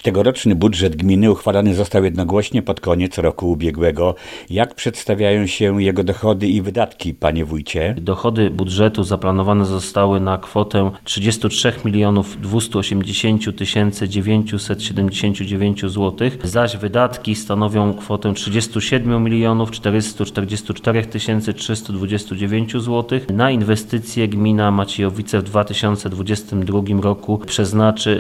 Tegoroczny budżet gminy uchwalany został jednogłośnie pod koniec roku ubiegłego. Jak przedstawiają się jego dochody i wydatki, panie wójcie? Dochody budżetu zaplanowane zostały na kwotę 33 280 979 zł, zaś wydatki stanowią kwotę 37 444 329 zł. Na inwestycje gmina Maciejowice w 2022 roku przeznaczy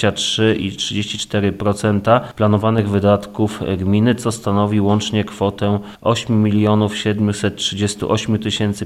23,34% planowanych wydatków gminy, co stanowi łącznie kwotę 8 738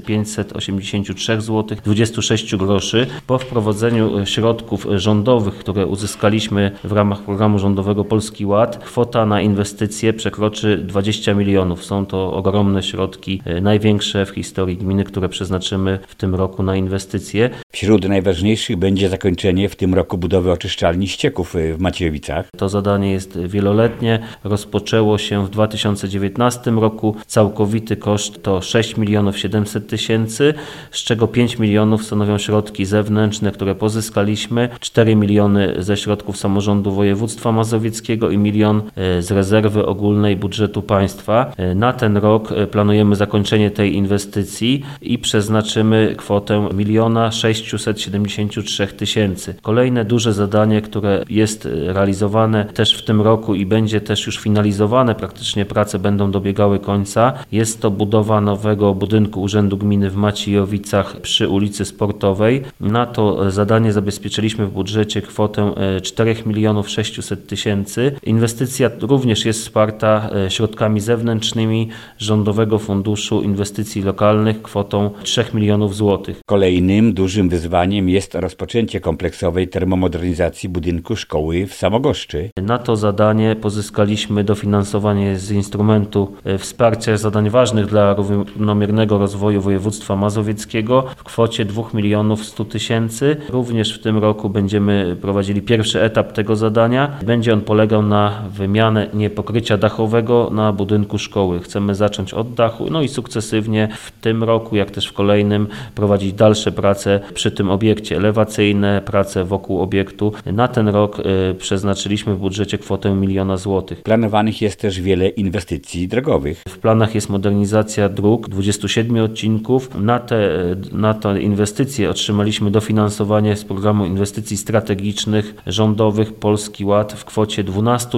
583 zł 26 groszy. Po wprowadzeniu środków rządowych, które uzyskaliśmy w ramach programu rządowego Polski Ład, kwota na inwestycje przekroczy 20 milionów. Są to ogromne środki, największe w historii gminy, które przeznaczymy w tym roku na inwestycje. Wśród najważniejszych będzie zakończenie w tym roku budowy oczyszczalni ścieków w Maciejowicach. To zadanie jest wieloletnie. Rozpoczęło się w 2019 roku. Całkowity koszt to 6 700 000, z czego 5 milionów stanowią środki zewnętrzne, które pozyskaliśmy, 4 miliony ze środków samorządu województwa mazowieckiego i 1 milion z rezerwy ogólnej budżetu państwa. Na ten rok planujemy zakończenie tej inwestycji i przeznaczymy kwotę 1 673 000. Kolejne duże zadanie, które jest realizowane też w tym roku i będzie też już finalizowane, praktycznie prace będą dobiegały końca, jest to budowa nowego budynku Urzędu Gminy w Maciejowicach przy ulicy Sportowej. Na to zadanie zabezpieczyliśmy w budżecie kwotę 4 600 000. Inwestycja również jest wsparta środkami zewnętrznymi Rządowego Funduszu Inwestycji Lokalnych kwotą 3 milionów złotych. Kolejnym dużym wyzwaniem jest rozpoczęcie kompleksowej termomodernizacji budynku szkoły w Samogoszczy. Na to zadanie pozyskaliśmy dofinansowanie z instrumentu wsparcia zadań ważnych dla równomiernego rozwoju województwa mazowieckiego w kwocie 2 100 000. Również w tym roku będziemy prowadzili pierwszy etap tego zadania. Będzie on polegał na wymianę pokrycia dachowego na budynku szkoły. Chcemy zacząć od dachu, no i sukcesywnie w tym roku, jak też w kolejnym, prowadzić dalsze prace przy tym obiekcie, elewacyjne prace wokół obiektu. Na ten rok przeznaczyliśmy w budżecie kwotę 1 miliona złotych. Planowanych jest też wiele inwestycji drogowych. W planach jest modernizacja dróg, 27 odcinków. Na te inwestycje otrzymaliśmy dofinansowanie z programu inwestycji strategicznych rządowych Polski Ład w kwocie 12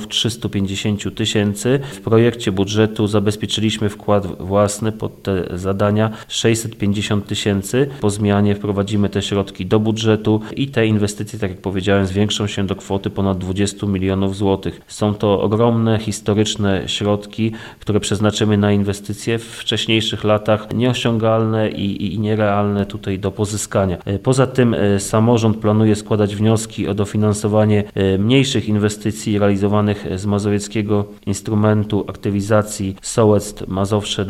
350 000. W projekcie budżetu zabezpieczyliśmy wkład własny pod te zadania 650 000. Po zmianie wprowadzimy te środki do budżetu i te inwestycje, tak jak powiedziałem, zwiększą się do kwoty ponad 20 milionów złotych. Są to ogromne, historyczne środki, które przeznaczymy na inwestycje w wcześniejszych latach nieosiągalne i nierealne tutaj do pozyskania. Poza tym samorząd planuje składać wnioski o dofinansowanie mniejszych inwestycji realizowanych z Mazowieckiego Instrumentu Aktywizacji Sołectw Mazowsze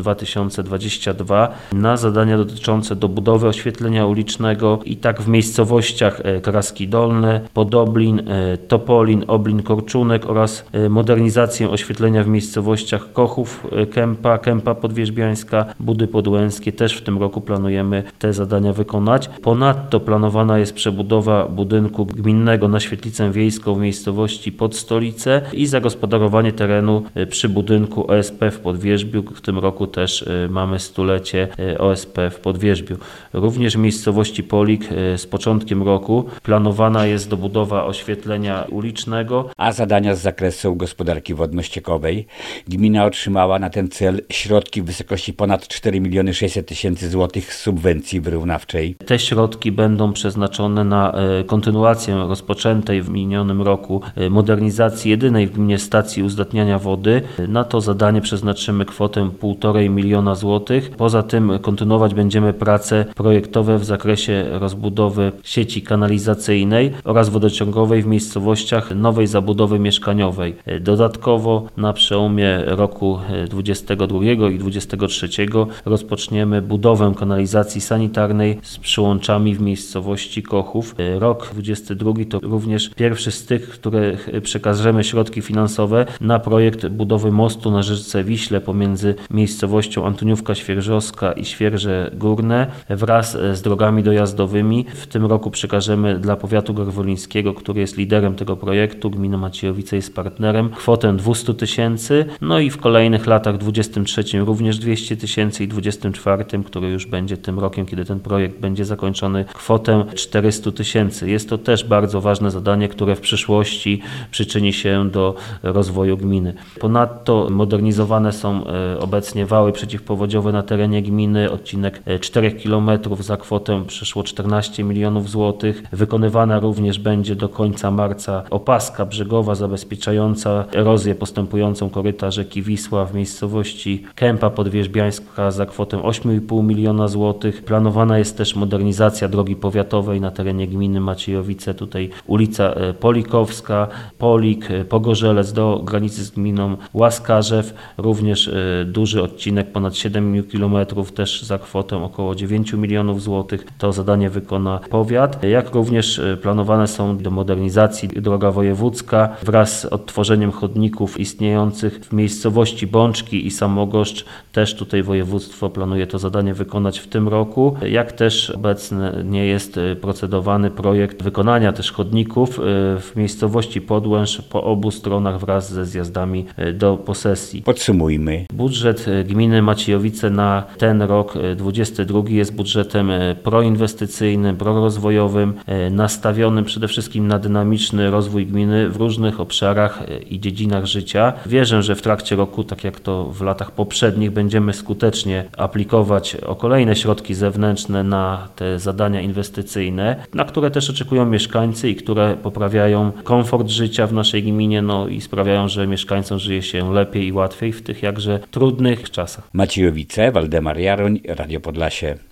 2022 na zadania dotyczące dobudowy oświetlenia ulicznego i tak w miejscowościach Kraski Dolne, Podoblin, Topolin, Oblin, Korczunek oraz modernizację oświetlenia w miejscowościach Kochów, Kępa Podwierzbiańska, Budy Podłęskie. Też w tym roku planujemy te zadania wykonać. Ponadto planowana jest przebudowa budynku gminnego na świetlicę wiejską w miejscowości Podstolice i zagospodarowanie terenu przy budynku OSP w Podwierzbiu. W tym roku też mamy stulecie OSP w Podwierzbiu. Również w miejscowości Polik z początkiem roku planowana jest dobudowa oświetlenia ulicznego. A zadania z zakresu gospodarki wodno-ściekowej. Gmina otrzymała na ten cel środki w wysokości ponad 4 600 000 złotych z subwencji wyrównawczej. Te środki będą przeznaczone na kontynuację rozpoczętej w minionym roku modernizacji jedynej w gminie stacji uzdatniania wody. Na to zadanie przeznaczymy kwotę 1,5 miliona złotych. Poza tym kontynuować będziemy prace projektowe w zakresie rozbudowy sieci kanalizacyjnej oraz wodociągowej w miejscowościach nowej zabudowy mieszkaniowej. Dodatkowo na przełomie roku 2022 i 2023 rozpoczniemy budowę kanalizacji sanitarnej z przyłączami w miejscowości Kochów. Rok 2022 to również pierwszy z tych, które przekażemy środki finansowe na projekt budowy mostu na rzece Wiśle pomiędzy miejscowością Antoniówka Świerżowska i Świerże Górne wraz z drogami dojazdowymi. W tym roku przekażemy dla powiatu gorwolińskiego, który jest liderem tego tego projektu. Gmina Maciejowice jest partnerem. Kwotę 200 tysięcy, no i w kolejnych latach 23 również 200 tysięcy i 24, który już będzie tym rokiem, kiedy ten projekt będzie zakończony, kwotę 400 tysięcy. Jest to też bardzo ważne zadanie, które w przyszłości przyczyni się do rozwoju gminy. Ponadto modernizowane są obecnie wały przeciwpowodziowe na terenie gminy, odcinek 4 km za kwotę przeszło 14 milionów złotych. Wykonywana również będzie do końca marca opaska brzegowa zabezpieczająca erozję postępującą koryta rzeki Wisła w miejscowości Kępa Podwierzbiańska za kwotę 8,5 miliona złotych. Planowana jest też modernizacja drogi powiatowej na terenie gminy Maciejowice. Tutaj ulica Polikowska, Polik, Pogorzelec do granicy z gminą Łaskarzew. Również duży odcinek, ponad 7 km, też za kwotę około 9 milionów złotych. To zadanie wykona powiat. Jak również planowane są do modernizacji droga wojewódzka wraz z odtworzeniem chodników istniejących w miejscowości Bączki i Samogoszcz. Też tutaj województwo planuje to zadanie wykonać w tym roku. Jak też obecnie jest procedowany projekt wykonania też chodników w miejscowości Podłęż po obu stronach wraz ze zjazdami do posesji. Podsumujmy. Budżet gminy Maciejowice na ten rok 2022 jest budżetem proinwestycyjnym, prorozwojowym, nastawionym przede wszystkim na dynamiczny rozwój gminy w różnych obszarach i dziedzinach życia. Wierzę, że w trakcie roku, tak jak to w latach poprzednich, będziemy skutecznie aplikować o kolejne środki zewnętrzne na te zadania inwestycyjne, na które też oczekują mieszkańcy i które poprawiają komfort życia w naszej gminie, no i sprawiają, że mieszkańcom żyje się lepiej i łatwiej w tych jakże trudnych czasach. Maciejowice, Waldemar Jaroń, Radio Podlasie.